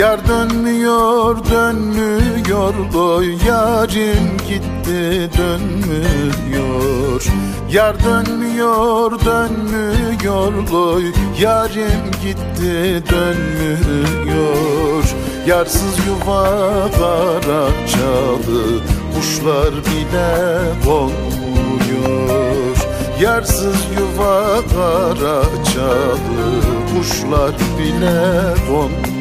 Yar dönmüyor, dönmüyor oy, yarim gitti dönmüyor. Yar dönmüyor, dönmüyor oy, yarim gitti dönmüyor. Yarsız yuva kara çalı, kuşlar bile konmuyor. Yarsız yuva kara çalı, kuşlar bile konmuyor.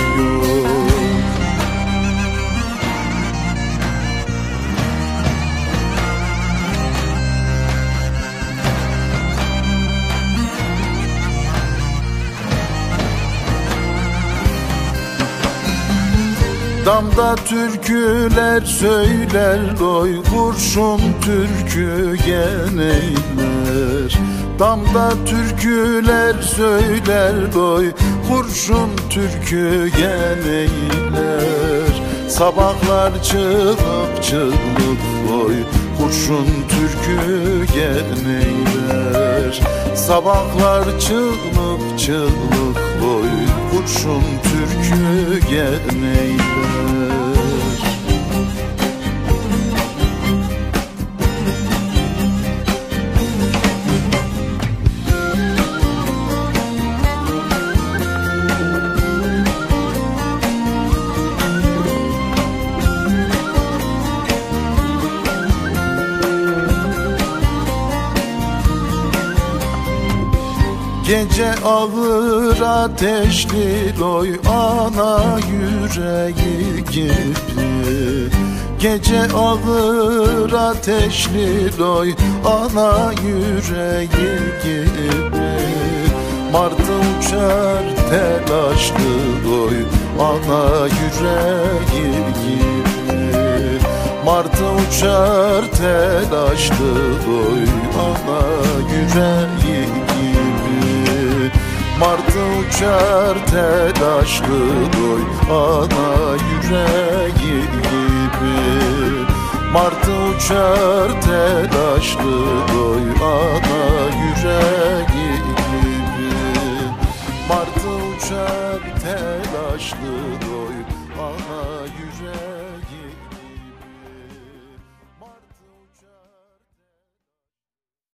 Damda türküler söyler oy, kurşun türkü geneyler. Damda türküler söyler oy, kurşun türkü geneyler. Sabahlar çığlık çığlık oy, kurşun türkü geneyler. Sabahlar çığlık çığlık oy, kurşun türkü geneyler. Gece ağır ateşli oy, ana yüreği gibi. Gece ağır ateşli oy, ana yüreği gibi. Martı uçar telaşlı oy, ana yüreği gibi. Martı uçar telaşlı oy, ana yüreği gibi. Martı uçar telaşlı oy, ana yüreği gibi. Martı uçar telaşlı oy, ana yüreği gibi. Martı uçar telaşlı oy, ana yüreği gibi.